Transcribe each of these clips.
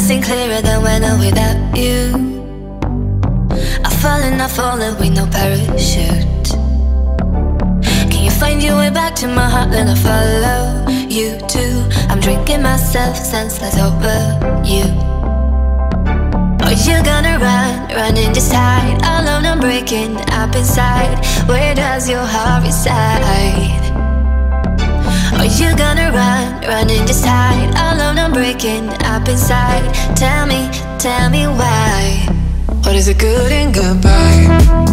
seen clearer than when I'm without you. I've fallen with no parachute. Can you find your way back to my heart? Then I follow you too. I'm drinking myself senseless over you. Are you gonna run and just hide? Alone I'm breaking up inside. Where does your heart reside? Are you gonna run and just hide? Alone I'm breaking up inside. Tell me why. What is it good and goodbye?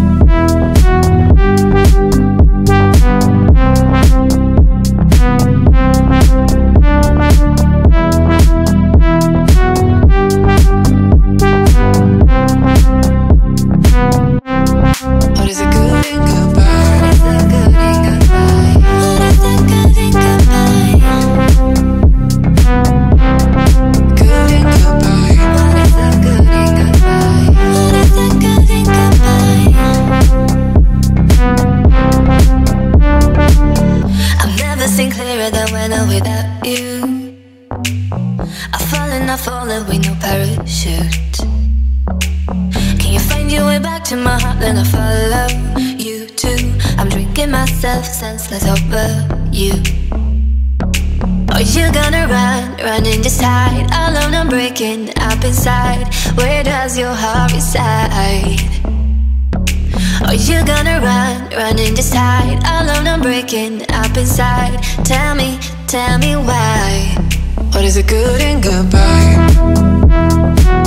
What is it good and goodbye? What is it good and goodbye? What is it good and goodbye? Good and goodbye. What is it good and goodbye? What is it good and goodbye? I've never seen clearer than when I'm without you. I've fallen with no parachute. Can you find your way back to my heart? Then I follow you too. I'm drinking myself senseless over you. Are you gonna run and just hide? Alone I'm breaking up inside. Where does your heart reside? Are you gonna run and just hide? Alone I'm breaking up inside. Tell me why. What is it good and goodbye?